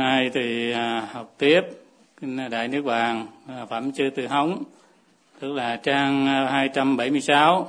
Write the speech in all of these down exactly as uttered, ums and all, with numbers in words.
nay thì học tiếp Kinh Đại Niết Bàn, phẩm Chư Từ Hống, tức là trang hai trăm bảy mươi sáu.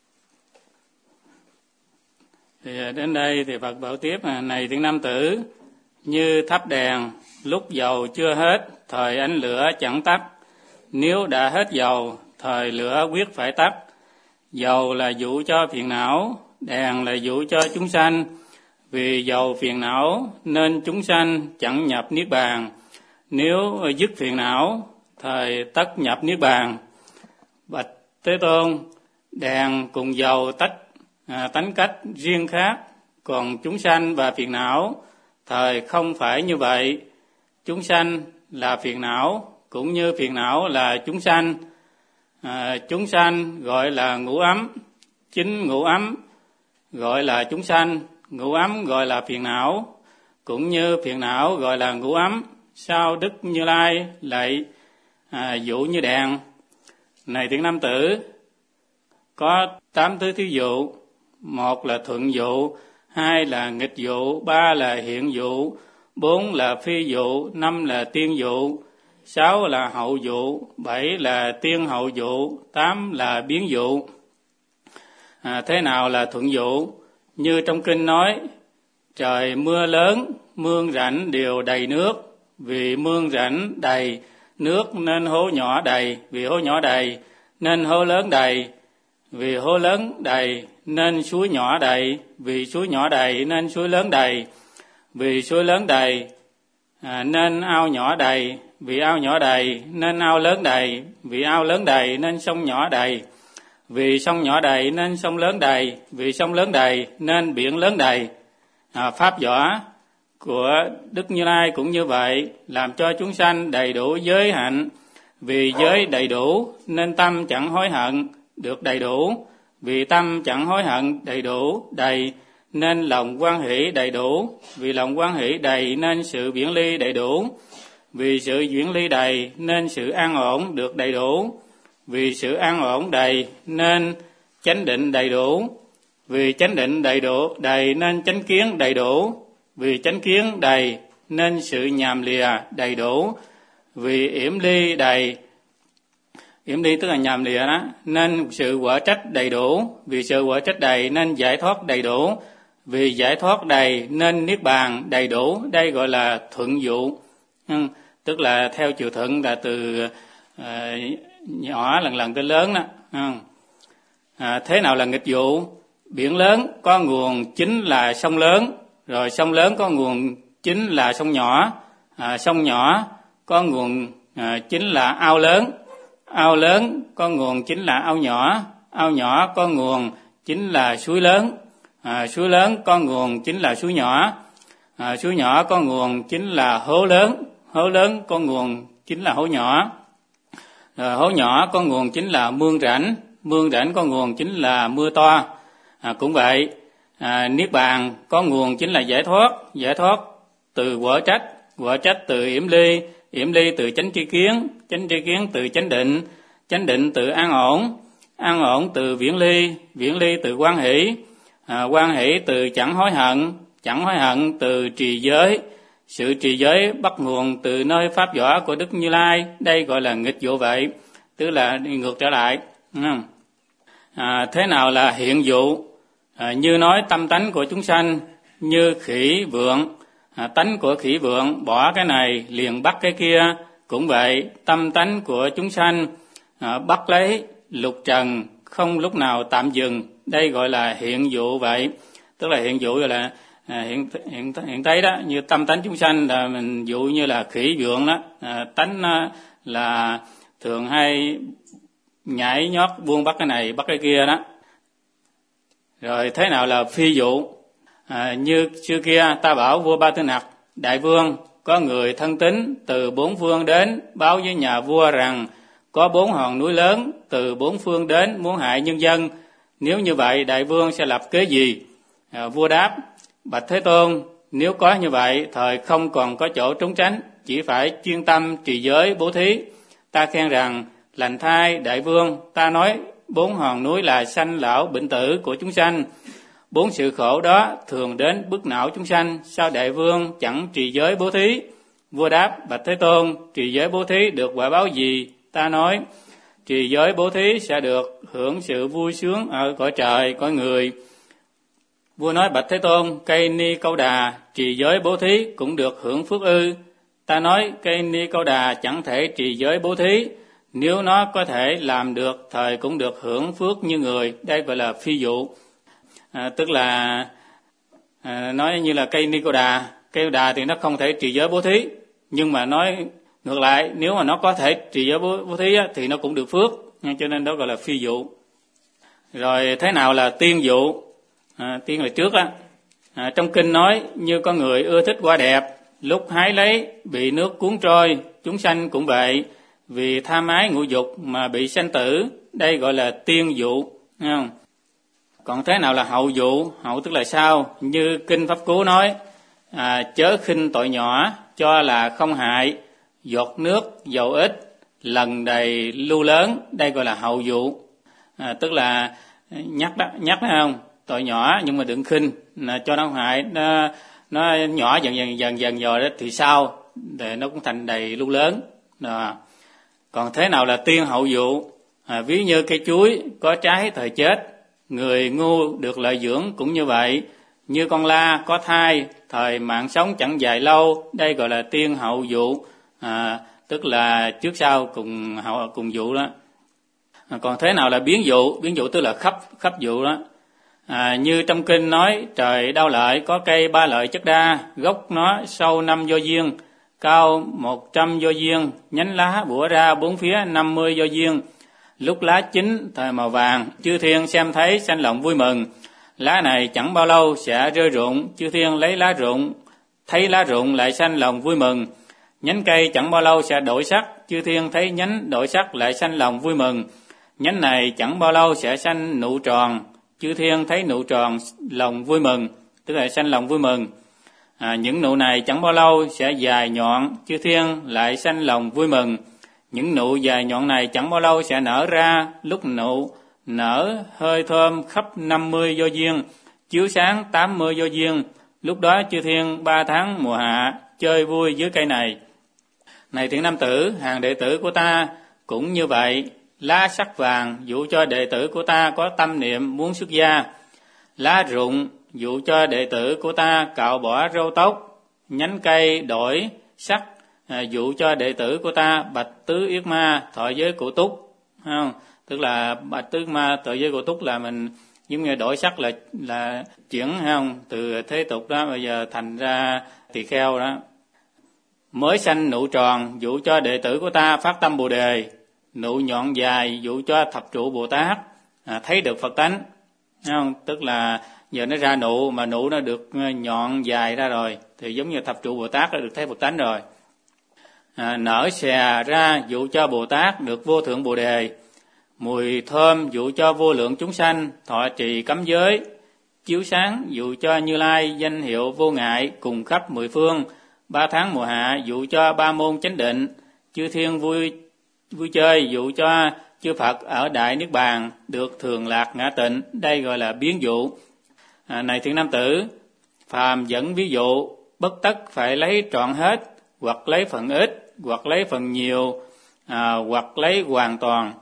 Thì đến đây thì Phật bảo tiếp là: này thiện nam tử, như thắp đèn, lúc dầu chưa hết, thời ánh lửa chẳng tắt. Nếu đã hết dầu, thời lửa quyết phải tắt. Dầu là dụ cho phiền não, đèn là dụ cho chúng sanh. Vì dầu phiền não nên chúng sanh chẳng nhập niết bàn. Nếu dứt phiền não, thời tất nhập niết bàn. Bạch Thế Tôn, đèn cùng dầu tách à, tánh cách riêng khác, còn chúng sanh và phiền não thời không phải như vậy. Chúng sanh là phiền não, cũng như phiền não là chúng sanh. À, chúng sanh gọi là ngũ ấm, chính ngũ ấm gọi là chúng sanh, ngũ ấm gọi là phiền não, cũng như phiền não gọi là ngũ ấm. Sao Đức Như Lai lại à, dụ như đèn? Này thiện nam tử, có tám thứ thí dụ: một là thuận dụ, hai là nghịch dụ, ba là hiện dụ, bốn là phi dụ, năm là tiên dụ, sáu là hậu dụ, bảy là tiên hậu dụ, tám là biến dụ. À, thế nào là thuận dụ? Như trong kinh nói: trời mưa lớn, mương rãnh đều đầy nước. Vì mương rãnh đầy nước nên hố nhỏ đầy, vì hố nhỏ đầy nên hố lớn đầy, vì hố lớn đầy nên suối nhỏ đầy, vì suối nhỏ đầy nên suối lớn đầy, vì suối lớn đầy à, nên ao nhỏ đầy, vì ao nhỏ đầy nên ao lớn đầy, vì ao lớn đầy nên sông nhỏ đầy, vì sông nhỏ đầy nên sông lớn đầy, vì sông lớn đầy nên biển lớn đầy. À, pháp võ của Đức Như Lai cũng như vậy, làm cho chúng sanh đầy đủ giới hạnh. Vì giới đầy đủ nên tâm chẳng hối hận được đầy đủ, vì tâm chẳng hối hận đầy đủ đầy nên lòng hoan hỷ đầy đủ, vì lòng hoan hỷ đầy nên sự viễn ly đầy đủ, vì sự viễn ly đầy nên sự an ổn được đầy đủ, vì sự an ổn đầy nên chánh định đầy đủ, vì chánh định đầy đủ đầy nên chánh kiến đầy đủ, vì chánh kiến đầy nên sự nhàm lìa đầy đủ, vì yểm ly đầy, yểm ly tức là nhàm lìa đó, nên sự quở trách đầy đủ, vì sự quở trách đầy nên giải thoát đầy đủ, vì giải thoát đầy nên niết bàn đầy đủ. Đây gọi là thuận dụ, ừ, tức là theo chiều thuận, là từ uh, nhỏ lần lần tới lớn đó. Ừ. À, thế nào là nghịch dụ? Biển lớn có nguồn chính là sông lớn, rồi sông lớn có nguồn chính là sông nhỏ, à, sông nhỏ có nguồn à, chính là ao lớn, ao lớn có nguồn chính là ao nhỏ, ao nhỏ có nguồn chính là suối lớn, à, suối lớn có nguồn chính là suối nhỏ, à, suối nhỏ có nguồn chính là hố lớn, hố lớn có nguồn chính là hố nhỏ, rồi hố nhỏ có nguồn chính là mương rãnh, mương rãnh có nguồn chính là mưa to. À, cũng vậy, à, niết bàn có nguồn chính là giải thoát, giải thoát từ quở trách, quở trách từ yểm ly, yểm ly từ chánh tri kiến, chánh tri kiến từ chánh định, chánh định từ an ổn, an ổn từ viễn ly, viễn ly từ hoan hỷ, à, hoan hỷ từ chẳng hối hận, chẳng hối hận từ trì giới, sự trì giới bắt nguồn từ nơi pháp võ của Đức Như Lai. Đây gọi là nghịch dụ vậy, tức là đi ngược trở lại. À, thế nào là hiện dụ? À, như nói tâm tánh của chúng sanh như khỉ vượn, à, tánh của khỉ vượn bỏ cái này liền bắt cái kia. Cũng vậy, tâm tánh của chúng sanh à, bắt lấy lục trần, không lúc nào tạm dừng. Đây gọi là hiện dụ vậy, tức là hiện dụ là à, hiện, hiện hiện thấy đó, như tâm tánh chúng sanh là mình dụ như là khỉ vượn đó, à, tánh à, là thường hay nhảy nhót buông bắt cái này bắt cái kia đó. Rồi thế nào là phi dụ? À, như xưa kia ta bảo vua Ba Tư Nặc, đại vương, có người thân tín từ bốn phương đến báo với nhà vua rằng có bốn hòn núi lớn từ bốn phương đến muốn hại nhân dân. Nếu như vậy đại vương sẽ lập kế gì? À, vua đáp: bạch Thế Tôn, nếu có như vậy thời không còn có chỗ trốn tránh, chỉ phải chuyên tâm trì giới bố thí. Ta khen rằng lành thay đại vương, ta nói bốn hòn núi là sanh lão bệnh tử của chúng sanh, bốn sự khổ đó thường đến bức não chúng sanh, sao đại vương chẳng trì giới bố thí? Vua đáp: Bạch Thế Tôn, trì giới bố thí được quả báo gì? Ta nói: trì giới bố thí sẽ được hưởng sự vui sướng ở cõi trời, cõi người. Vua nói: Bạch Thế Tôn, cây ni câu đà trì giới bố thí cũng được hưởng phước ư? Ta nói: cây ni câu đà chẳng thể trì giới bố thí, nếu nó có thể làm được thời cũng được hưởng phước như người. Đây gọi là phi dụ. À, tức là à, nói như là cây ni câu đà, cây câu đà thì nó không thể trì giới bố thí, nhưng mà nói ngược lại, nếu mà nó có thể trì giới bố, bố thí á, thì nó cũng được phước, cho nên đó gọi là phi dụ. Rồi thế nào là tiên dụ? À, tiên hồi trước á, à, trong kinh nói như có người ưa thích hoa đẹp, lúc hái lấy bị nước cuốn trôi, chúng sanh cũng vậy, vì tham ái ngũ dục mà bị sanh tử. Đây gọi là tiên dụ, thấy không? Còn thế nào là hậu dụ? Hậu tức là sao? Như kinh Pháp Cú nói: à, chớ khinh tội nhỏ, cho là không hại, giọt nước dầu ít, lần đầy lưu lớn. Đây gọi là hậu dụ. À, tức là nhắc đó, nhắc đó không? Tội nhỏ nhưng mà đừng khinh, là cho nó không hại, nó nó nhỏ dần dần dần dần rồi đó thì sao? Để nó cũng thành đầy lưu lớn. Đó. Còn thế nào là tiên hậu dụ? À, ví như cây chuối có trái thời chết, người ngu được lợi dưỡng cũng như vậy. Như con la có thai, thời mạng sống chẳng dài lâu. Đây gọi là tiên hậu dụ, à, tức là trước sau cùng hậu cùng dụ đó. À, còn thế nào là biến dụ? Biến dụ tức là khắp khắp dụ đó. À, như trong kinh nói: trời đau lợi có cây ba lợi chất đa, gốc nó sâu năm do duyên, cao một trăm do duyên, nhánh lá bủa ra bốn phía năm mươi do duyên. Lúc lá chín thời màu vàng, chư thiên xem thấy sanh lòng vui mừng. Lá này chẳng bao lâu sẽ rơi rụng, chư thiên lấy lá rụng, thấy lá rụng lại sanh lòng vui mừng. Nhánh cây chẳng bao lâu sẽ đổi sắc, chư thiên thấy nhánh đổi sắc lại sanh lòng vui mừng. Nhánh này chẳng bao lâu sẽ sanh nụ tròn, chư thiên thấy nụ tròn lòng vui mừng, tức là sanh lòng vui mừng. À, những nụ này chẳng bao lâu sẽ dài nhọn, chư thiên lại sanh lòng vui mừng. Những nụ dài nhọn này chẳng bao lâu sẽ nở ra, lúc nụ nở hơi thơm khắp năm mươi do duyên, chiếu sáng tám mươi do duyên. Lúc đó chư thiên ba tháng mùa hạ chơi vui dưới cây này. Này thiện nam tử, hàng đệ tử của ta cũng như vậy. Lá sắc vàng dụ cho đệ tử của ta có tâm niệm muốn xuất gia. Lá rụng dụ cho đệ tử của ta cạo bỏ râu tóc. Nhánh cây đổi sắc à, dụ cho đệ tử của ta bạch tứ yết ma thọ giới cụ túc, không? Tức là bạch tứ yết ma thọ giới cụ túc là mình giống như đổi sắc, là là chuyển, không? Từ thế tục đó bây giờ thành ra tỳ kheo đó. Mới sanh nụ tròn dụ cho đệ tử của ta phát tâm Bồ đề. Nụ nhọn dài dụ cho thập trụ Bồ Tát à, thấy được Phật tánh, không? Tức là giờ nó ra nụ mà nụ nó được nhọn dài ra rồi thì giống như thập trụ Bồ Tát đã được thấy Phật tánh rồi. À, nở xè ra dụ cho Bồ Tát được vô thượng Bồ đề. Mùi thơm dụ cho vô lượng chúng sanh thọ trì cấm giới. Chiếu sáng dụ cho Như Lai danh hiệu vô ngại cùng khắp mười phương. Ba tháng mùa hạ dụ cho ba môn chánh định. Chư thiên vui vui chơi dụ cho chư Phật ở đại niết bàn được thường lạc ngã tịnh. Đây gọi là biến dụ. À, này thiện nam tử, phàm dẫn ví dụ bất tất phải lấy trọn hết, hoặc lấy phần ít, hoặc lấy phần nhiều, à, hoặc lấy hoàn toàn.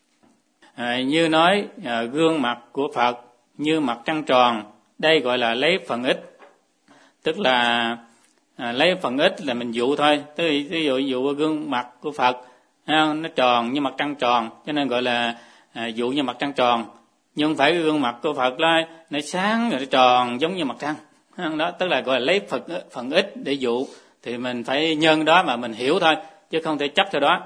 À, như nói à, gương mặt của Phật như mặt trăng tròn. Đây gọi là lấy phần ít, tức là à, lấy phần ít là mình dụ thôi. Ví dụ dụ gương mặt của Phật nó tròn như mặt trăng tròn, cho nên gọi là à, dụ như mặt trăng tròn. Nhưng không phải gương mặt của Phật nó, nó sáng rồi nó tròn giống như mặt trăng. Đó, tức là gọi là lấy phần, phần ít để dụ. Thì mình phải nhân đó mà mình hiểu thôi, chứ không thể chấp theo đó.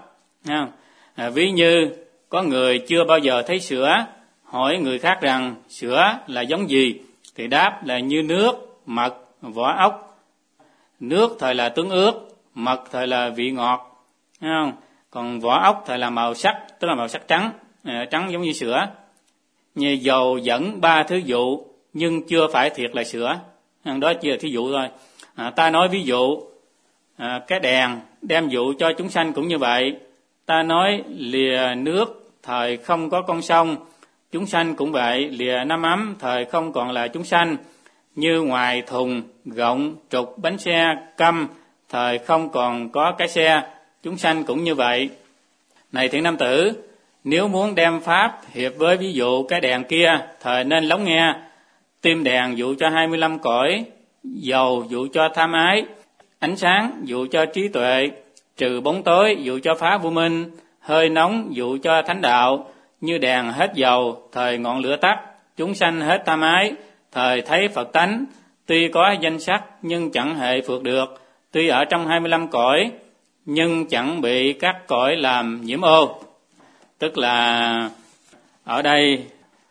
À, ví như có người chưa bao giờ thấy sữa, hỏi người khác rằng sữa là giống gì, thì đáp là như nước, mật, vỏ ốc. Nước thời là tướng ướt, mật thời là vị ngọt, thấy không? Còn vỏ ốc thời là màu sắc, tức là màu sắc trắng, à, trắng giống như sữa. Như dầu dẫn ba thứ dụ, nhưng chưa phải thiệt là sữa. Đó chỉ là thí dụ thôi. À, ta nói ví dụ, à, cái đèn đem dụ cho chúng sanh cũng như vậy. Ta nói lìa nước thời không có con sông, chúng sanh cũng vậy. Lìa năm ấm thời không còn là chúng sanh. Như ngoài thùng, gọng, trục, bánh xe, căm, thời không còn có cái xe, chúng sanh cũng như vậy. Này thiện nam tử, nếu muốn đem pháp hiệp với ví dụ cái đèn kia, thời nên lắng nghe. Tim đèn dụ cho hai mươi lăm cõi, dầu dụ cho tham ái, ánh sáng dụ cho trí tuệ, trừ bóng tối dụ cho phá vô minh, hơi nóng dụ cho thánh đạo. Như đèn hết dầu, thời ngọn lửa tắt, chúng sanh hết tham ái, thời thấy Phật tánh. Tuy có danh sắc nhưng chẳng hề phượt được, tuy ở trong hai mươi lăm cõi nhưng chẳng bị các cõi làm nhiễm ô. Tức là ở đây,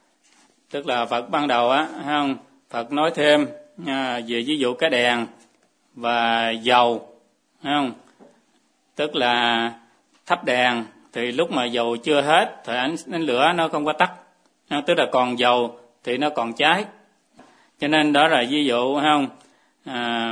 tức là Phật ban đầu á, không? Phật nói thêm à, về ví dụ cái đèn và dầu, không? Tức là thắp đèn thì lúc mà dầu chưa hết thì ánh, ánh lửa nó không có tắt, không? Tức là còn dầu thì nó còn cháy. Cho nên đó là ví dụ, không? À,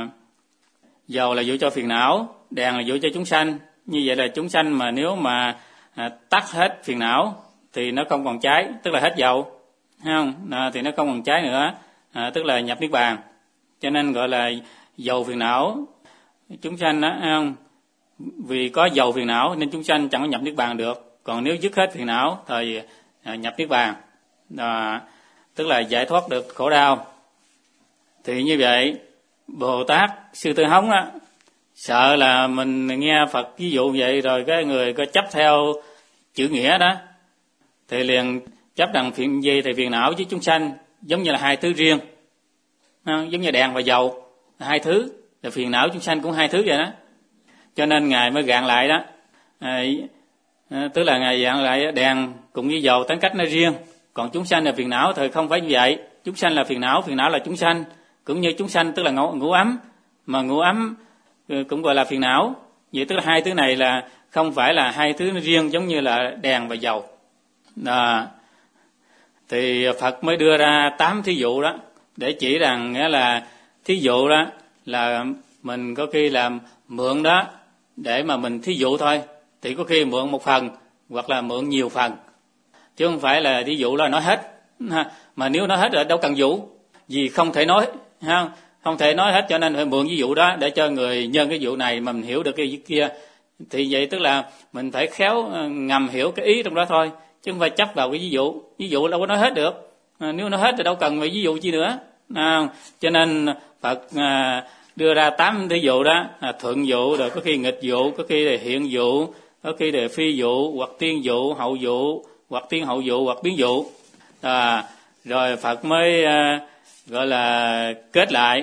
dầu là dụ cho phiền não, đèn là dụ cho chúng sanh. Như vậy là chúng sanh mà nếu mà à, tắt hết phiền não thì nó không còn cháy, tức là hết dầu, không? À, thì nó không còn cháy nữa, à, tức là nhập niết bàn. Cho nên gọi là dầu phiền não chúng sanh đó, không? Vì có dầu phiền não nên chúng sanh chẳng có nhập niết bàn được. Còn nếu dứt hết phiền não thì à, nhập niết bàn, à, tức là giải thoát được khổ đau. Thì như vậy Bồ Tát Sư Tử Hống á, sợ là mình nghe Phật ví dụ vậy rồi cái người có chấp theo chữ nghĩa đó thì liền chấp rằng phiền gì thì phiền não với chúng sanh giống như là hai thứ riêng, không? Giống như đèn và dầu hai thứ, là phiền não chúng sanh cũng hai thứ vậy đó. Cho nên ngài mới gạn lại đó, à, tức là ngài gạn lại đèn cùng với dầu tính cách nó riêng, còn chúng sanh là phiền não thì không phải như vậy. Chúng sanh là phiền não, phiền não là chúng sanh, cũng như chúng sanh tức là ngũ, ngũ ấm, mà ngũ ấm cũng gọi là phiền não. Vậy tức là hai thứ này là không phải là hai thứ riêng giống như là đèn và dầu. À, thì Phật mới đưa ra tám thí dụ đó để chỉ rằng nghĩa là thí dụ đó là mình có khi làm mượn đó để mà mình thí dụ thôi, thì có khi mượn một phần hoặc là mượn nhiều phần, chứ không phải là thí dụ là nói hết. Mà nếu nói hết rồi đâu cần dụ, vì không thể nói, không không thể nói hết, cho nên phải mượn ví dụ đó để cho người nhân cái vụ này mà mình hiểu được cái kia. Thì vậy tức là mình phải khéo ngầm hiểu cái ý trong đó thôi, chứ không phải chấp vào cái ví dụ. Ví dụ đâu có nói hết được, à, nếu nói hết thì đâu cần phải ví dụ chi nữa. À, cho nên Phật à, đưa ra tám thí dụ đó, à, thuận dụ, rồi có khi nghịch dụ, có khi là hiện dụ, có khi là phi dụ, hoặc tiên dụ, hậu dụ, hoặc tiên hậu dụ, hoặc biến dụ. À, rồi Phật mới à, gọi là kết lại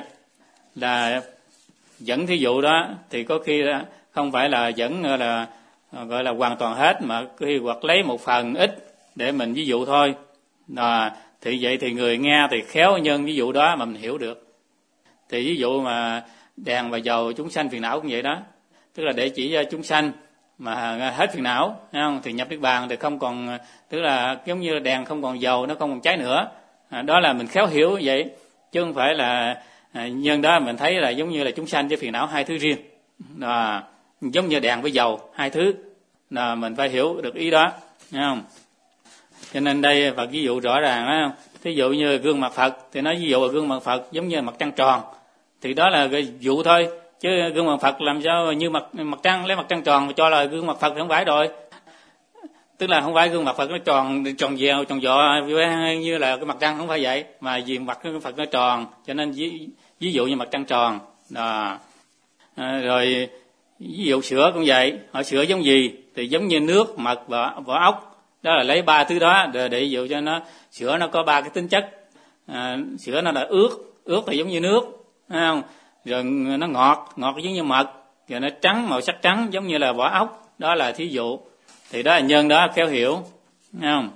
là dẫn thí dụ đó thì có khi không phải là dẫn gọi là gọi là hoàn toàn hết, mà khi hoặc lấy một phần ít để mình ví dụ thôi. À, thì vậy thì người nghe thì khéo nhân ví dụ đó mà mình hiểu được. Thì ví dụ mà đèn và dầu chúng sanh phiền não cũng vậy đó, tức là để chỉ cho chúng sanh mà hết phiền não, thấy không? Thì nhập niết bàn thì không còn, tức là giống như là đèn không còn dầu, nó không còn cháy nữa. À, đó là mình khéo hiểu vậy, chứ không phải là à, nhân đó mình thấy là giống như là chúng sanh với phiền não hai thứ riêng. À, giống như đèn với dầu hai thứ, là mình phải hiểu được ý đó, thấy không? Cho nên đây Phật ví dụ rõ ràng đó. Thí dụ như gương mặt Phật thì nói ví dụ là gương mặt Phật giống như mặt trăng tròn, thì đó là cái dụ thôi, chứ gương mặt Phật làm sao như mặt mặt trăng, lấy mặt trăng tròn mà cho là gương mặt Phật thì không phải rồi. Tức là không phải gương mặt Phật nó tròn tròn dèo tròn dọ như là cái mặt trăng, không phải vậy, mà vì mặt cái Phật nó tròn cho nên ví, ví dụ như mặt trăng tròn đó. À, rồi ví dụ sữa cũng vậy, họ sữa giống gì thì giống như nước, mật và vỏ ốc, đó là lấy ba thứ đó để, để ví dụ cho nó sữa nó có ba cái tính chất. À, sữa nó là ướt, ướt thì giống như nước, thấy không? Rồi nó ngọt, ngọt giống như mật, rồi nó trắng, màu sắc trắng giống như là vỏ ốc, đó là thí dụ. Thì đó là nhân đó khéo hiểu, thấy không?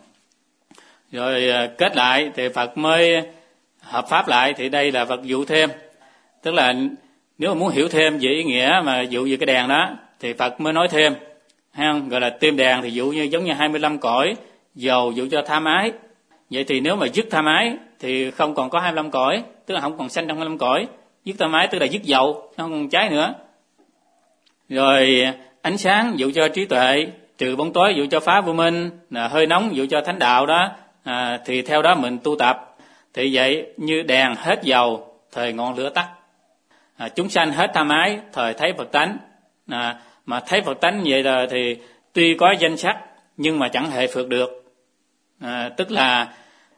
Rồi kết lại thì Phật mới hợp pháp lại, thì đây là Phật dụ thêm, tức là nếu mà muốn hiểu thêm về ý nghĩa mà dụ về cái đèn đó thì Phật mới nói thêm, thấy không? Gọi là tim đèn thì dụ như giống như hai mươi lăm cõi, dầu dụ cho tham ái. Vậy thì nếu mà dứt tham ái thì không còn có hai mươi lăm cõi, tức là không còn sanh trong hai mươi lăm cõi. Dứt tham ái tức là dứt dầu, nó không còn cháy nữa. Rồi ánh sáng dụ cho trí tuệ, trừ bóng tối dụ cho phá vô minh, là hơi nóng dụ cho thánh đạo đó. À, thì theo đó mình tu tập. Thì vậy như đèn hết dầu, thời ngọn lửa tắt. à, chúng sanh hết tham ái thời thấy Phật tánh. À, mà thấy Phật tánh vậy rồi thì tuy có danh sắc nhưng mà chẳng hệ phượt được. À, tức là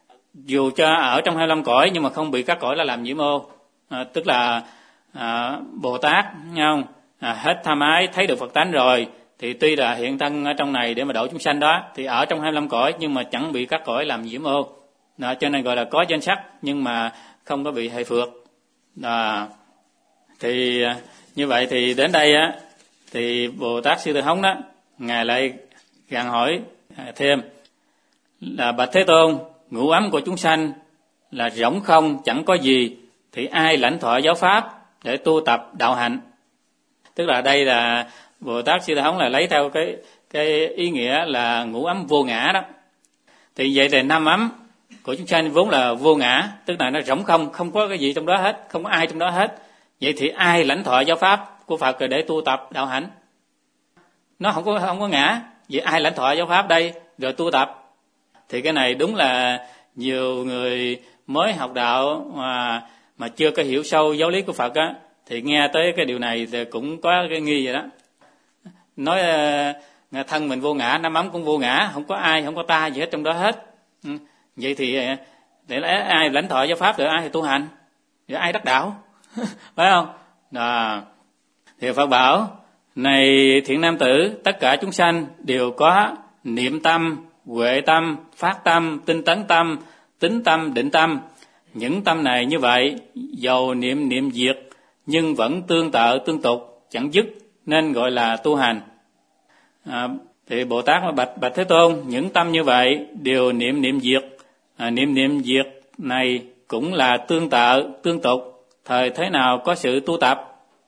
dù cho ở trong hai mươi lăm cõi nhưng mà không bị các cõi là làm nhiễm ô. À, tức là à, Bồ Tát nghe không? À, hết tham ái thấy được Phật tánh rồi thì tuy là hiện thân ở trong này để mà độ chúng sanh đó, thì ở trong hai mươi lăm cõi nhưng mà chẳng bị các cõi làm nhiễm ô. Đó, cho nên gọi là có danh sắc nhưng mà không có bị hệ phượt. Đó. Thì như vậy thì đến đây á thì Bồ Tát Sư Tử Hống đó, ngài lại gặng hỏi thêm là: bạch Thế Tôn, ngũ ấm của chúng sanh là rỗng không chẳng có gì, thì ai lãnh thọ giáo pháp để tu tập đạo hạnh? Tức là đây là Bồ Tát Sư Tử Hống là lấy theo cái cái ý nghĩa là ngũ ấm vô ngã đó. Thì vậy thì năm ấm của chúng sanh vốn là vô ngã, tức là nó rỗng không, không có cái gì trong đó hết, không có ai trong đó hết. Vậy thì ai lãnh thọ giáo pháp của Phật rồi để tu tập đạo hạnh? Nó không có không có ngã, vậy ai lãnh thọ giáo pháp đây rồi tu tập? Thì cái này đúng là nhiều người mới học đạo mà mà chưa có hiểu sâu giáo lý của Phật á, thì nghe tới cái điều này thì cũng có cái nghi vậy đó. Nói uh, thân mình vô ngã, năm ấm cũng vô ngã, không có ai, không có ta gì hết trong đó hết. Ừ. Vậy thì để ai lãnh thọ giáo pháp rồi ai thì tu hành, rồi ai đắc đạo? Phải không? Đó. Thì Phật bảo: này thiện nam tử, tất cả chúng sanh đều có niệm tâm, huệ tâm, phát tâm, tinh tấn tâm, tín tâm, định tâm. Những tâm này như vậy, dầu niệm niệm diệt nhưng vẫn tương tự tương tục, chẳng dứt, nên gọi là tu hành. À, thì Bồ Tát mà bạch bạch Thế Tôn, những tâm như vậy đều niệm niệm diệt. À, niệm niệm diệt này cũng là tương tự tương tục, thời thế nào có sự tu tập?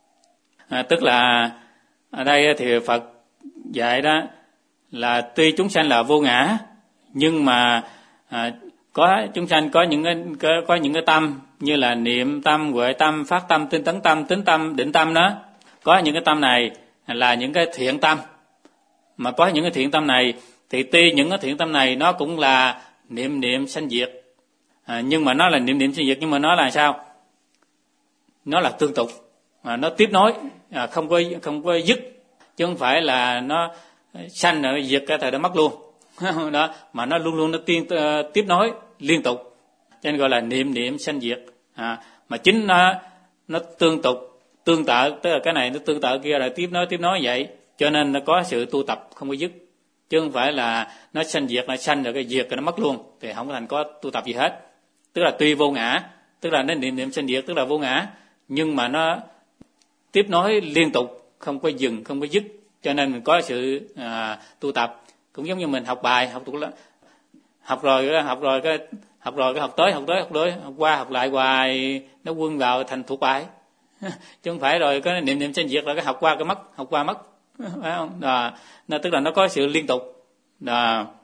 À, tức là ở đây thì Phật dạy đó là tuy chúng sanh là vô ngã, nhưng mà à, có chúng sanh có những cái có, có những cái tâm như là niệm tâm, huệ tâm, phát tâm, tinh tấn tâm, tín tâm, định tâm đó. Có những cái tâm này là những cái thiện tâm, mà có những cái thiện tâm này thì tuy những cái thiện tâm này nó cũng là niệm niệm sanh diệt, à, nhưng mà nó là niệm niệm sanh diệt, nhưng mà nó là sao? Nó là tương tục, à, nó tiếp nối, à, không có không có dứt, chứ không phải là nó sanh rồi diệt cái thời đó mất luôn. Đó, mà nó luôn luôn nó tiên, uh, tiếp nối liên tục, cho nên gọi là niệm niệm sanh diệt. À, mà chính nó nó tương tục tương tự, tức là cái này nó tương tự kia, rồi tiếp nối tiếp nối vậy, cho nên nó có sự tu tập không có dứt, chứ không phải là nó sanh diệt, nó sanh rồi cái diệt rồi nó mất luôn thì không thành có tu tập gì hết. Tức là tuy vô ngã, tức là nó niệm niệm sanh diệt, tức là vô ngã, nhưng mà nó tiếp nối liên tục, không có dừng, không có dứt, cho nên mình có sự à, tu tập. Cũng giống như mình học bài, học thuộc học rồi học rồi cái học rồi cái học tới học tới học tới học qua học lại hoài, nó quân vào thành thuộc bài. Chứ không phải rồi cái niệm niệm sanh diệt rồi cái học qua cái mất, học qua mất, phải không? Đó, tức là nó có sự liên tục. Đó.